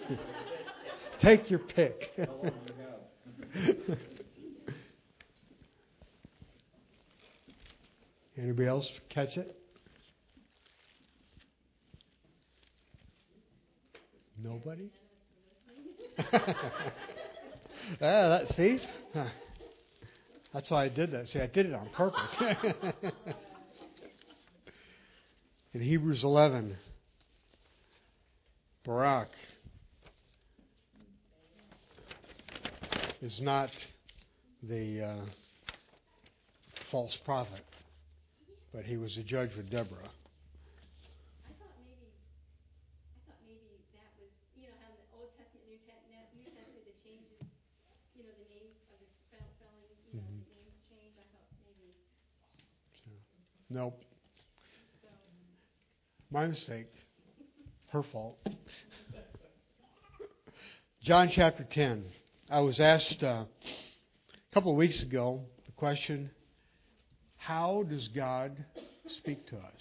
Take your pick. Anybody else catch it? Nobody? See? That's why I did that. See, I did it on purpose. In Hebrews 11, Barak is not the false prophet, but he was a judge with Deborah. I thought maybe that was, how in the Old Testament, New Testament, the changes, the names of the spelling, the names change. I thought maybe. Nope. My mistake. Her fault. John chapter 10. I was asked a couple of weeks ago the question, how does God speak to us?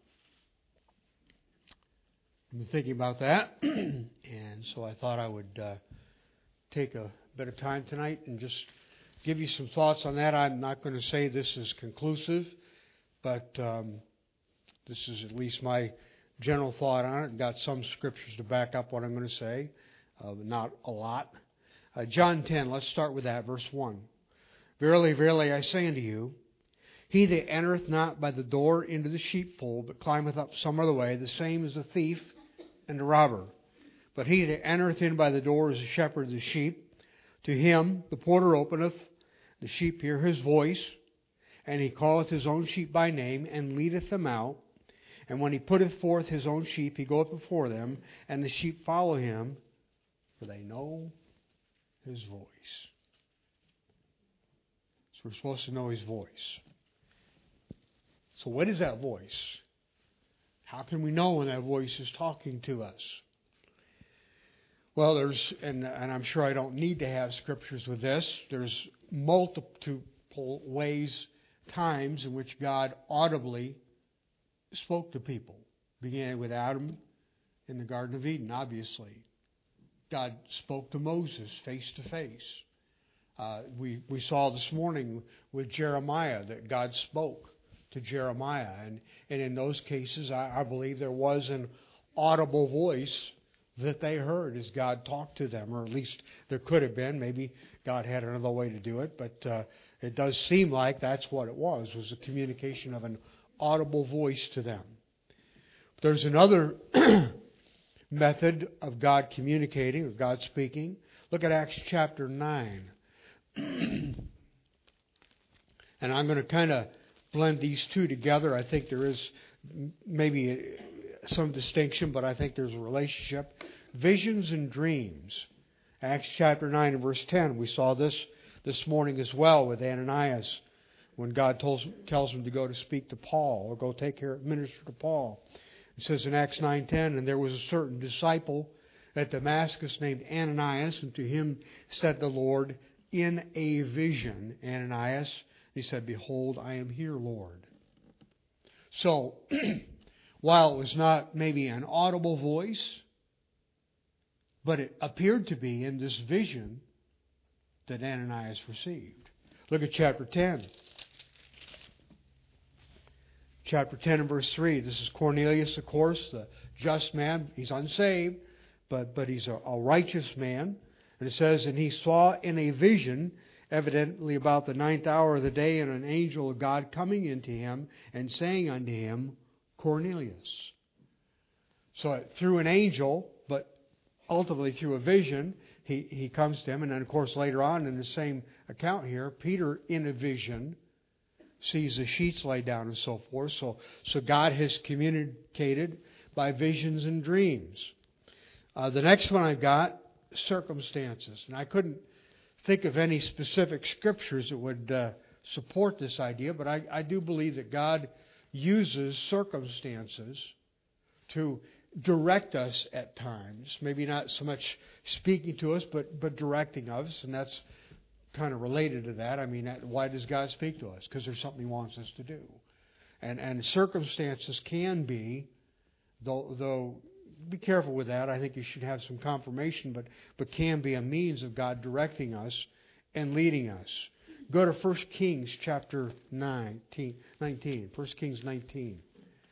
I've been thinking about that, and so I thought I would take a bit of time tonight and just give you some thoughts on that. I'm not going to say this is conclusive, but this is at least my general thought on it. I've got some scriptures to back up what I'm going to say, but not a lot. John 10, let's start with that, verse 1. Verily, verily, I say unto you, he that entereth not by the door into the sheepfold, but climbeth up some other way, the same is a thief and a robber. But he that entereth in by the door is a shepherd of the sheep. To him the porter openeth, the sheep hear his voice, and he calleth his own sheep by name, and leadeth them out. And when he putteth forth his own sheep, he goeth before them, and the sheep follow him, for they know his voice. So we're supposed to know his voice. So what is that voice? How can we know when that voice is talking to us? Well, and I'm sure I don't need to have scriptures with this, there's multiple ways, times in which God audibly spoke to people. Began with Adam in the Garden of Eden, obviously. God spoke to Moses face to face. We saw this morning with Jeremiah that God spoke to Jeremiah. And in those cases, I believe there was an audible voice that they heard as God talked to them. Or at least there could have been. Maybe God had another way to do it. But it does seem like that's what it was a communication of an audible voice to them. There's another method of God communicating or God speaking. Look at Acts chapter 9. And I'm going to kind of blend these two together. I think there is maybe some distinction, but I think there's a relationship. Visions and dreams. Acts chapter 9 and verse 10. We saw this morning as well with Ananias when God tells him to go to speak to Paul or go minister to Paul. It says in Acts 9:10, and there was a certain disciple at Damascus named Ananias, and to him said the Lord in a vision, Ananias, he said, behold, I am here, Lord. So, while it was not maybe an audible voice, but it appeared to be in this vision that Ananias received. Look at chapter 10. Chapter 10 and verse 3. This is Cornelius, of course, the just man. He's unsaved, but he's a righteous man. And it says, and he saw in a vision, evidently about the 9th hour of the day, and an angel of God coming into him and saying unto him, Cornelius. So through an angel, but ultimately through a vision, he comes to him. And then, of course, later on in the same account here, Peter in a vision sees the sheets laid down and so forth. So God has communicated by visions and dreams. The next one I've got, circumstances. And I couldn't think of any specific scriptures that would support this idea, but I do believe that God uses circumstances to direct us at times. Maybe not so much speaking to us, but directing us. And that's kind of related to that. I mean, why does God speak to us? Because there's something He wants us to do. And circumstances can be, though be careful with that. I think you should have some confirmation, but can be a means of God directing us and leading us. Go to 1 Kings chapter 19. 1 Kings 19.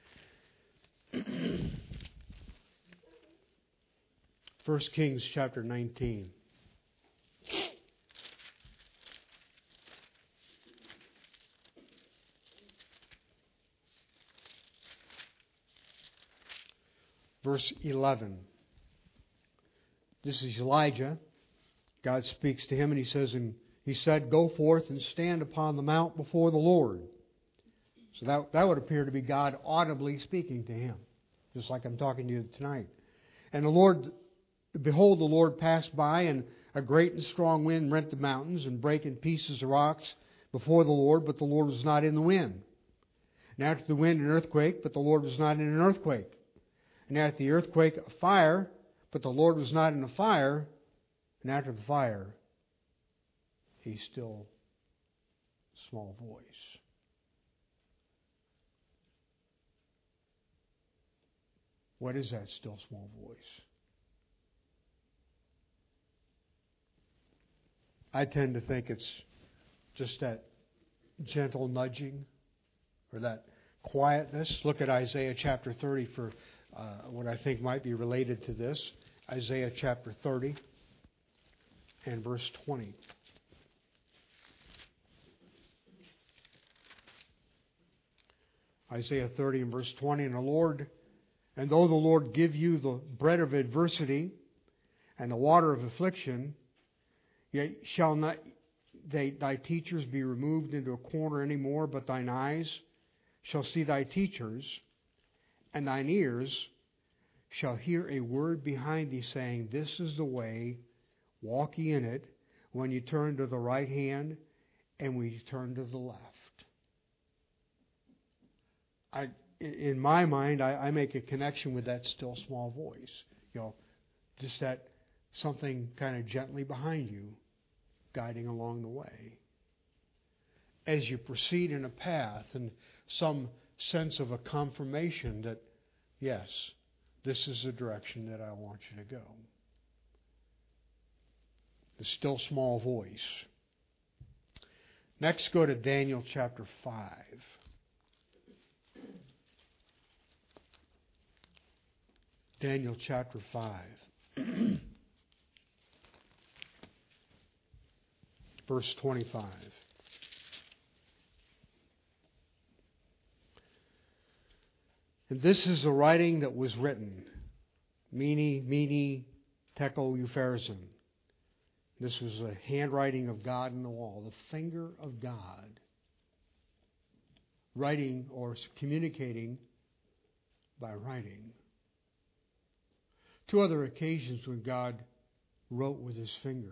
1 Kings chapter 19. Verse 11. This is Elijah. God speaks to him and he says, and he said, "Go forth and stand upon the mount before the Lord." So that would appear to be God audibly speaking to him, just like I'm talking to you tonight. And behold, the Lord passed by, and a great and strong wind rent the mountains and brake in pieces the rocks before the Lord, but the Lord was not in the wind. And after the wind, an earthquake, but the Lord was not in an earthquake. And after the earthquake, a fire, but the Lord was not in the fire. And after the fire, a still small voice. What is that still small voice? I tend to think it's just that gentle nudging or that quietness. Look at Isaiah chapter 30 for what I think might be related to this. Isaiah chapter 30 and verse 20. Isaiah 30 and verse 20. And though the Lord give you the bread of adversity and the water of affliction, yet shall not thy teachers be removed into a corner any more, but thine eyes shall see thy teachers, and thine ears shall hear a word behind thee saying, "This is the way, walk ye in it, when you turn to the right hand and when you turn to the left." In my mind, I make a connection with that still small voice. Just that something kind of gently behind you, guiding along the way. As you proceed in a path and some sense of a confirmation that, yes, this is the direction that I want you to go. The still small voice. Next, go to Daniel chapter 5. Daniel chapter 5. Verse 25. And this is the writing that was written. Mene, tekel, upharsin. This was the handwriting of God on the wall, the finger of God, writing or communicating by writing. Two other occasions when God wrote with his finger.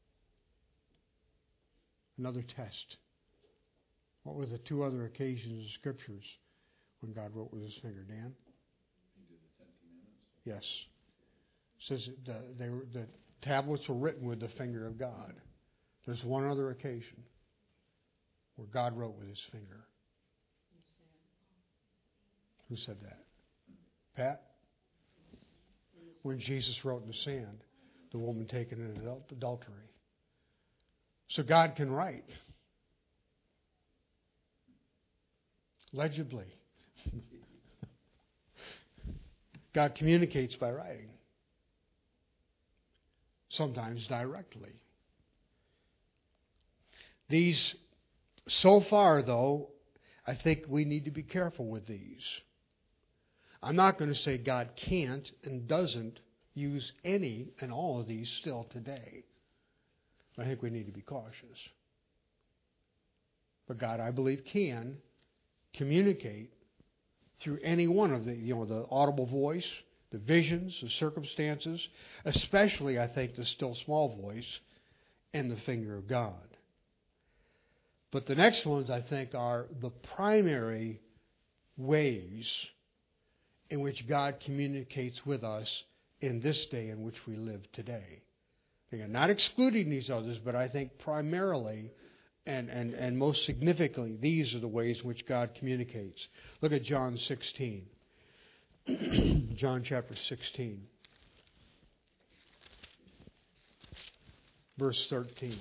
Another test. What were the two other occasions in the Scriptures when God wrote with his finger, Dan? He did the Ten Commandments. Yes. It says the tablets were written with the finger of God. There's one other occasion where God wrote with his finger. Who said that? Pat? When Jesus wrote in the sand, the woman taken in adultery. So God can write legibly. God communicates by writing. Sometimes directly. These, so far though, I think we need to be careful with these. I'm not going to say God can't and doesn't use any and all of these still today. I think we need to be cautious. But God, I believe, can communicate through any one of the audible voice, the visions, the circumstances, especially, I think, the still small voice and the finger of God. But the next ones, I think, are the primary ways in which God communicates with us in this day in which we live today. Again, not excluding these others, but I think primarily and most significantly, these are the ways in which God communicates. Look at John 16. John chapter 16, verse 13.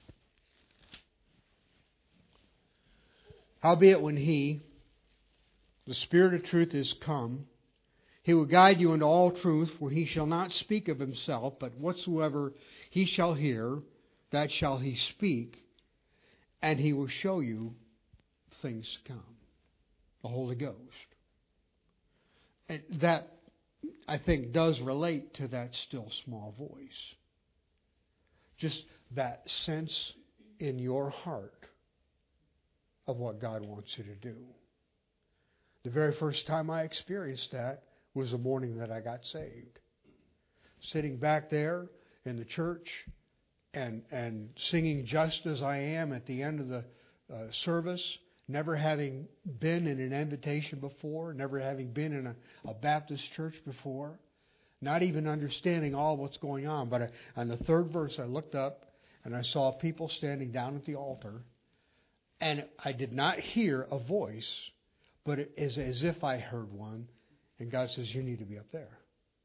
Howbeit when He, the Spirit of truth, is come, He will guide you into all truth, for He shall not speak of Himself, but whatsoever He shall hear, that shall He speak, and He will show you things to come. The Holy Ghost. And that, I think, does relate to that still small voice. Just that sense in your heart of what God wants you to do. The very first time I experienced that was the morning that I got saved. Sitting back there in the church and singing Just As I Am at the end of the service, never having been in an invitation before, never having been in a Baptist church before, not even understanding all what's going on. But on the third verse, I looked up and I saw people standing down at the altar. And I did not hear a voice, but it is as if I heard one. And God says, you need to be up there.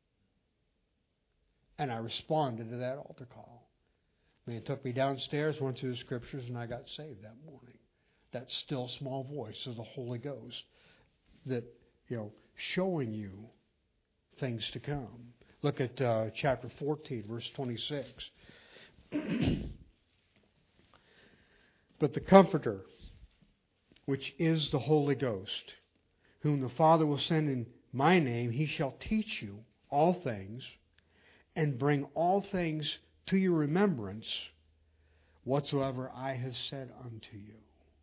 And I responded to that altar call. Man took me downstairs, went through the Scriptures, and I got saved that morning. That still small voice of the Holy Ghost that, showing you things to come. Look at chapter 14, verse 26. But the Comforter, which is the Holy Ghost, whom the Father will send in my name, He shall teach you all things, and bring all things to your remembrance, whatsoever I have said unto you.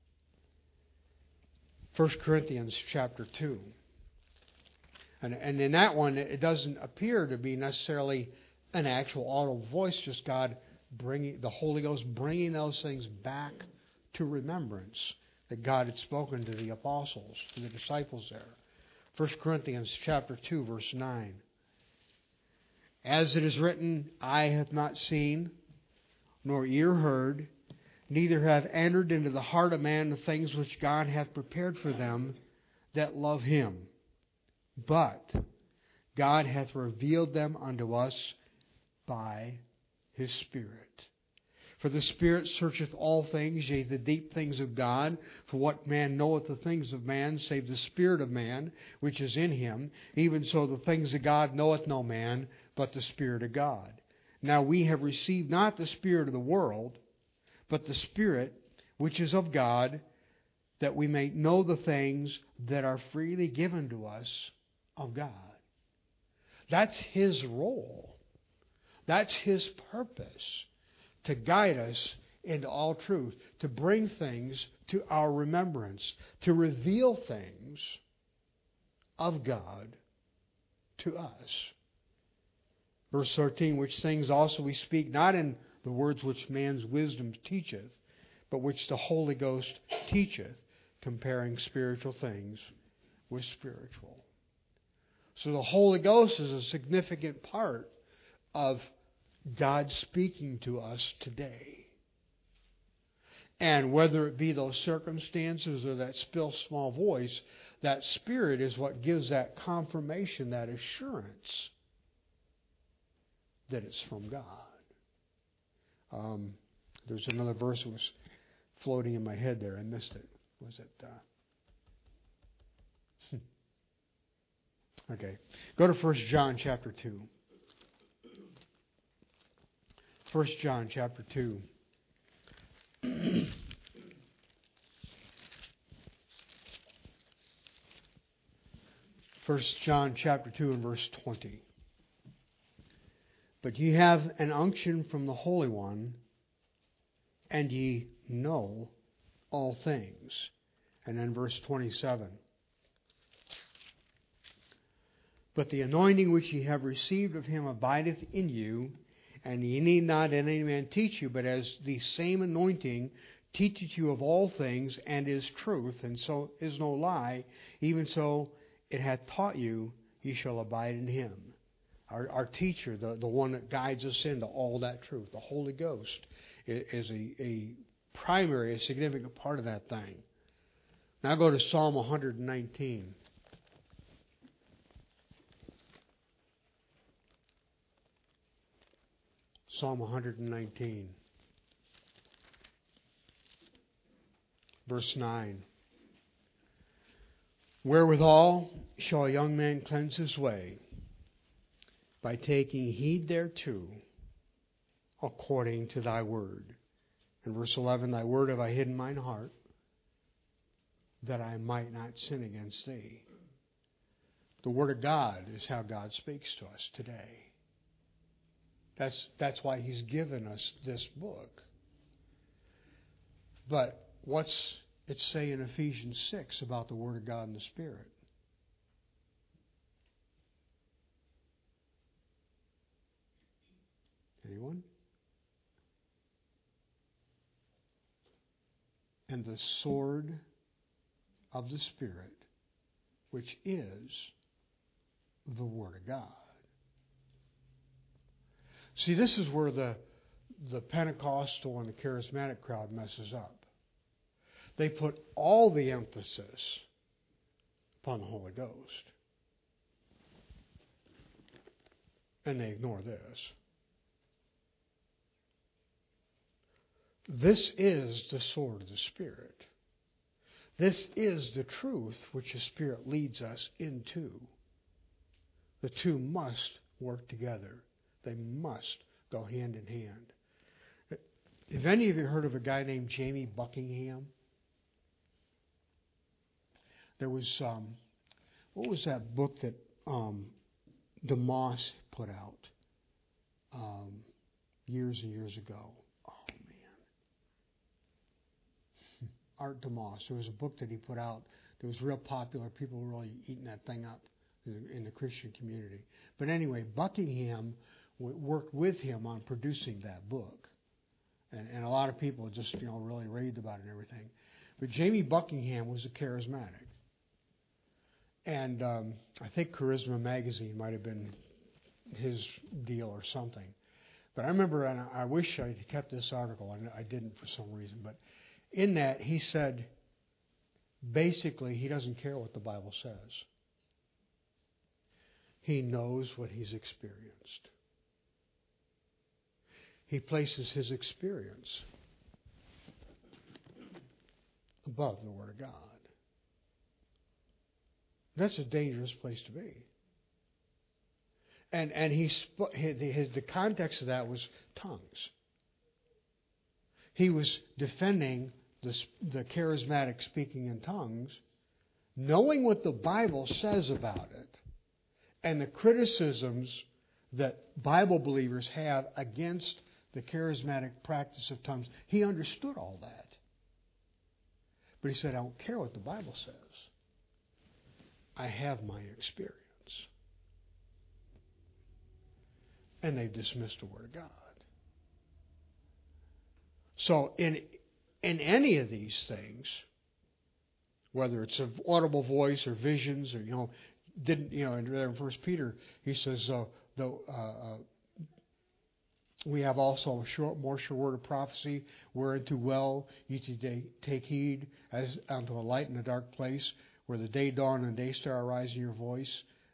1 Corinthians chapter 2. And in that one, it doesn't appear to be necessarily an actual audible voice, just God bringing, the Holy Ghost bringing those things back to remembrance that God had spoken to the apostles, to the disciples there. 1 Corinthians chapter 2, verse 9. As it is written, eye hath not seen, nor ear heard, neither have entered into the heart of man the things which God hath prepared for them that love Him. But God hath revealed them unto us by His Spirit. For the Spirit searcheth all things, yea, the deep things of God. For what man knoweth the things of man, save the Spirit of man, which is in him? Even so the things of God knoweth no man, but the Spirit of God. Now we have received not the spirit of the world, but the Spirit which is of God, that we may know the things that are freely given to us of God. That's His role. That's His purpose. To guide us into all truth. To bring things to our remembrance. To reveal things of God to us. Verse 13, which things also we speak, not in the words which man's wisdom teacheth, but which the Holy Ghost teacheth, comparing spiritual things with spiritual. So the Holy Ghost is a significant part of God speaking to us today. And whether it be those circumstances or that still small voice, that Spirit is what gives that confirmation, that assurance that it's from God. There's another verse that was floating in my head there. I missed it. Was it? Okay. Go to 1 John chapter 2. 1 John chapter 2. 1 John chapter 2 and verse 20. But ye have an unction from the Holy One, and ye know all things. And then verse 27. But the anointing which ye have received of Him abideth in you, and ye need not any man teach you, but as the same anointing teacheth you of all things, and is truth, and so is no lie, even so it hath taught you, ye shall abide in Him. Our teacher, the one that guides us into all that truth, the Holy Ghost, is a primary, a significant part of that thing. Now go to Psalm 119. Psalm 119. Verse 9. Wherewithal shall a young man cleanse his way? By taking heed thereto, according to thy word. And verse 11, thy word have I hid in mine heart, that I might not sin against thee. The Word of God is how God speaks to us today. That's why He's given us this book. But what's it say in Ephesians 6 about the Word of God and the Spirit? Anyone? And the sword of the Spirit, which is the Word of God. See, this is where the Pentecostal and the charismatic crowd messes up. They put all the emphasis upon the Holy Ghost. And they ignore this. This is the sword of the Spirit. This is the truth which the Spirit leads us into. The two must work together. They must go hand in hand. Have any of you heard of a guy named Jamie Buckingham? There was, what was that book that DeMoss put out years and years ago? Oh, man. Art DeMoss. There was a book that he put out that was real popular. People were really eating that thing up in the Christian community. But anyway, Buckingham worked with him on producing that book. And a lot of people just, really raved about it and everything. But Jamie Buckingham was a charismatic. And I think Charisma Magazine might have been his deal or something. But I remember, and I wish I had kept this article, and I didn't for some reason, but in that he said, basically, he doesn't care what the Bible says. He knows what he's experienced. He places his experience above the Word of God. That's a dangerous place to be. And the context of that was tongues. He was defending the charismatic speaking in tongues, knowing what the Bible says about it, and the criticisms that Bible believers have against the charismatic practice of tongues. He understood all that. But he said, I don't care what the Bible says. I have my experience. And they've dismissed the Word of God. So in any of these things, whether it's an audible voice or visions or, in 1 Peter, he says, we have also a more sure word of prophecy, whereunto well ye take heed, as unto a light in a dark place, where the day dawn and day star arise in your voice.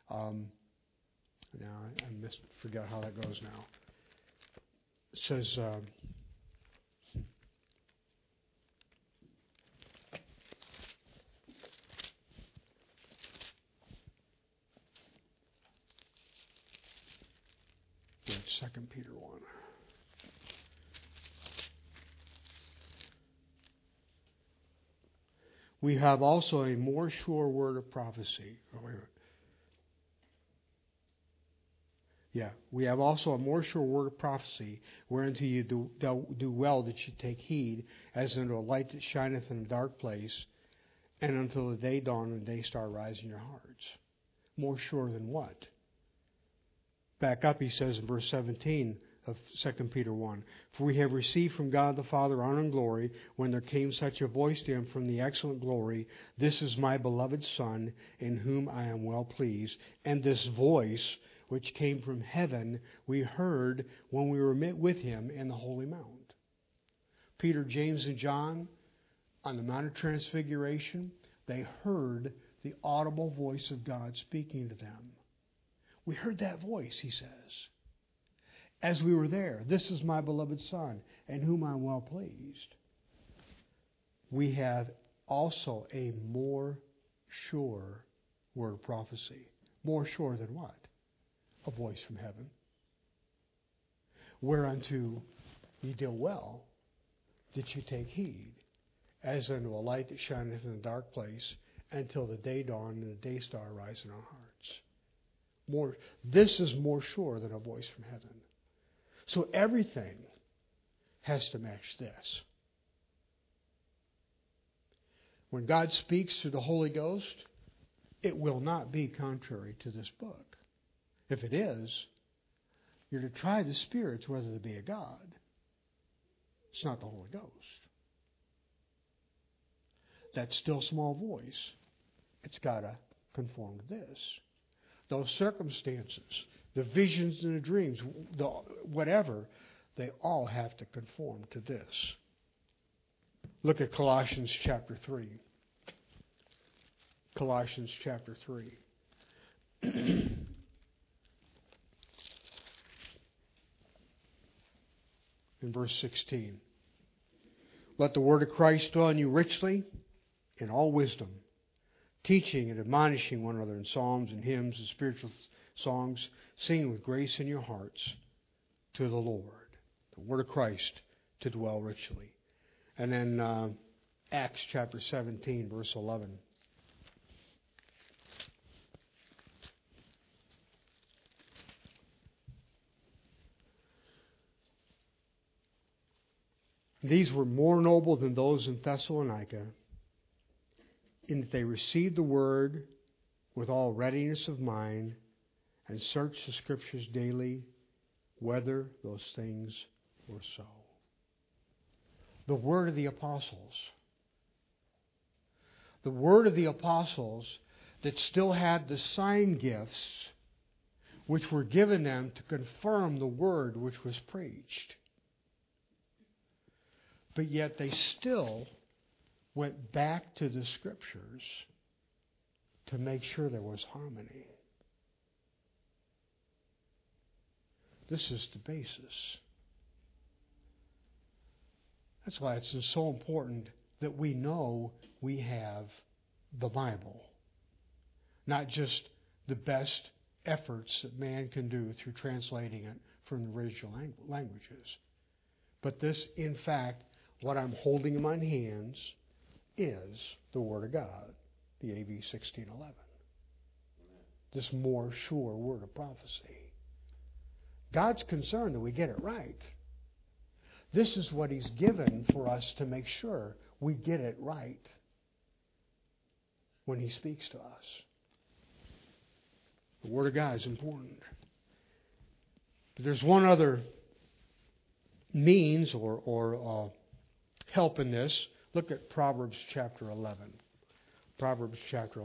Now I forget how that goes now. It says, it's 2 Peter 1. We have also a more sure word of prophecy. Oh, wait a minute. Yeah, we have also a more sure word of prophecy, whereunto you do well that you take heed, as unto a light that shineth in a dark place, and until the day dawn and the day star rise in your hearts. More sure than what? Back up, he says in verse 17 of 2 Peter 1, for we have received from God the Father honor and glory, when there came such a voice to him from the excellent glory, this is my beloved Son, in whom I am well pleased. And this voice, which came from heaven, we heard when we were met with him in the Holy Mount. Peter, James, and John, on the Mount of Transfiguration, they heard the audible voice of God speaking to them. We heard that voice, he says. as we were there. This is my beloved Son, in whom I'm well pleased. We have also a more sure word of prophecy. More sure than what? A voice from heaven. Whereunto ye do well that you take heed, as unto a light that shineth in a dark place, until the day dawn and the day star rise in our hearts. This is more sure than a voice from heaven. So everything has to match this. When God speaks through the Holy Ghost, it will not be contrary to this book. If it is, you're to try the spirits whether they be a God. It's not the Holy Ghost. That still small voice, it's got to conform to this. Those circumstances, the visions and the dreams, whatever, they all have to conform to this. Look at Colossians chapter 3. Colossians chapter 3. In verse 16. Let the word of Christ dwell in you richly in all wisdom, teaching and admonishing one another in psalms and hymns and spiritual songs, singing with grace in your hearts to the Lord. The word of Christ to dwell richly. And then Acts chapter 17, verse 11. These were more noble than those in Thessalonica, in that they received the word with all readiness of mind and searched the Scriptures daily whether those things were so. The word of the apostles. The word of the apostles that still had the sign gifts which were given them to confirm the word which was preached. But yet they still went back to the Scriptures to make sure there was harmony. This is the basis. That's why it's so important that we know we have the Bible. Not just the best efforts that man can do through translating it from the original languages. But this, in fact, what I'm holding in my hands is the Word of God, the AV 1611. This more sure word of prophecy. God's concerned that we get it right. This is what He's given for us to make sure we get it right when He speaks to us. The Word of God is important. But there's one other means or help in this. Look at Proverbs chapter 11. Proverbs chapter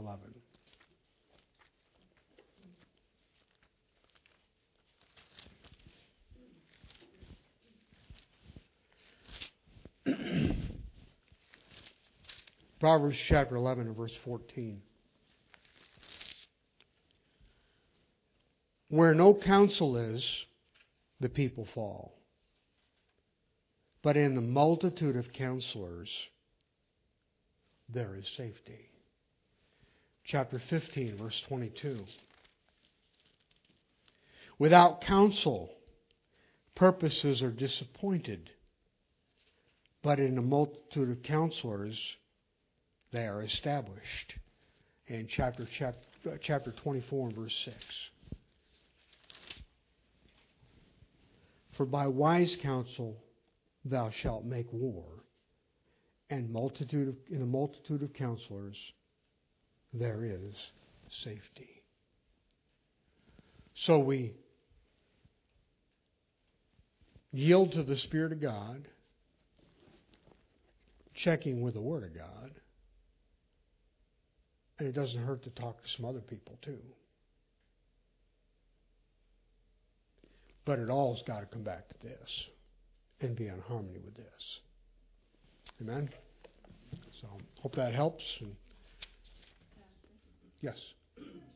11. Proverbs chapter 11 and verse 14. Where no counsel is, the people fall. But in the multitude of counselors, there is safety. Chapter 15, verse 22. Without counsel, purposes are disappointed. But in a multitude of counselors, they are established. In chapter 24 and verse 6. For by wise counsel thou shalt make war, and in a multitude of counselors there is safety. So we yield to the Spirit of God, checking with the Word of God. And it doesn't hurt to talk to some other people too. But it all's got to come back to this and be in harmony with this. Amen? So, hope that helps. And yes?